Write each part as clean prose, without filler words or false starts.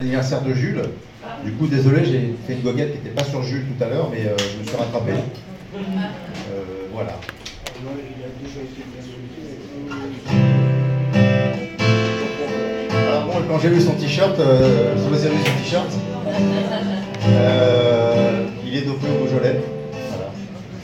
L'anniversaire de Jules. Du coup, désolé, j'ai fait une goguette qui n'était pas sur Jules tout à l'heure, mais je me suis rattrapé. Voilà. Alors bon, quand j'ai vu son t-shirt, vous avez vu son t-shirt, il est dopé au Beaujolais. Voilà.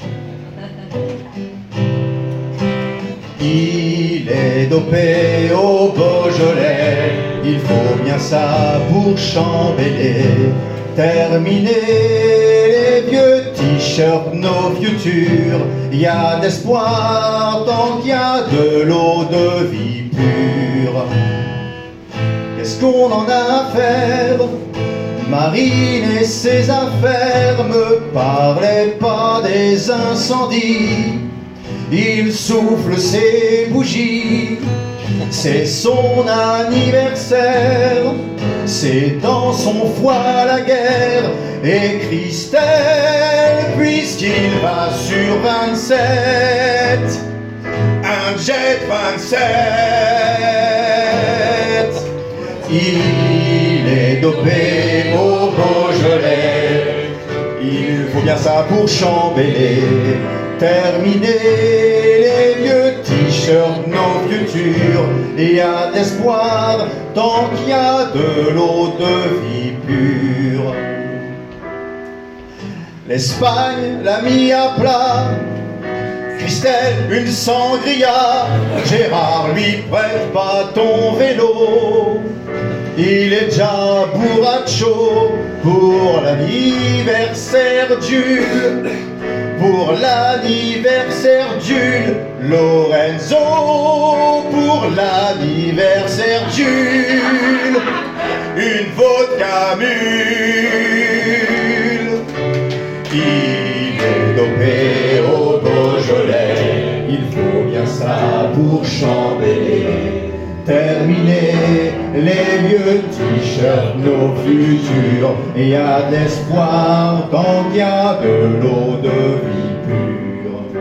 Il est dopé au Beaujolais, il faut bien ça pour chambéler. Terminer les vieux t-shirts, nos futurs, y a d'espoir tant qu'il y a de l'eau de vie pure. Qu'est-ce qu'on en a à faire? Marine et ses affaires, me parlaient pas des incendies. Il souffle ses bougies, c'est son anniversaire, c'est dans son foie la guerre. Et Christelle, puisqu'il va sur 27, un jet 27, il est dopé au Beaujolais, il faut bien ça pour chambéler. Terminer les vieux t-shirts, nos futurs, il y a d'espoir tant qu'il y a de l'eau de vie pure. L'Espagne l'a mis à plat, Christelle une sangria, Gérard lui prête pas ton vélo, il est déjà bourracho pour l'anniversaire d'Jules. Pour l'anniversaire d'Jules, Lorenzo, pour l'anniversaire d'Jules, une vodka mule. Il est dopé au Beaujolais, il faut bien ça pour chambéler. Terminer les vieux t-shirts, nos futurs, et y a de l'espoir tant qu'il y a de l'eau de vie pure.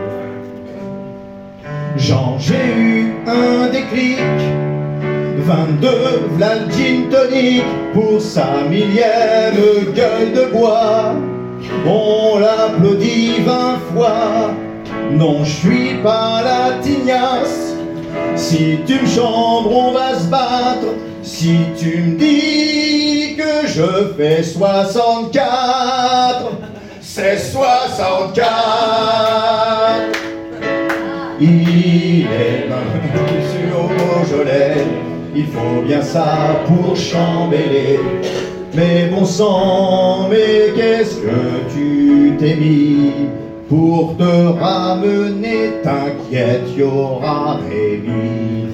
Jean, j'ai eu un déclic, 22 v'là le gin tonic pour sa millième gueule de bois. On l'applaudit 20 fois, non je suis pas la tignasse. Si tu me chambres, on va se battre. Si tu me dis que je fais 64, c'est 64. Il est sur au Beaujolais, il faut bien ça pour chambéler. Mais bon sang, mais qu'est-ce que tu t'es mis? Pour te ramener, t'inquiète, y'aura Rémi.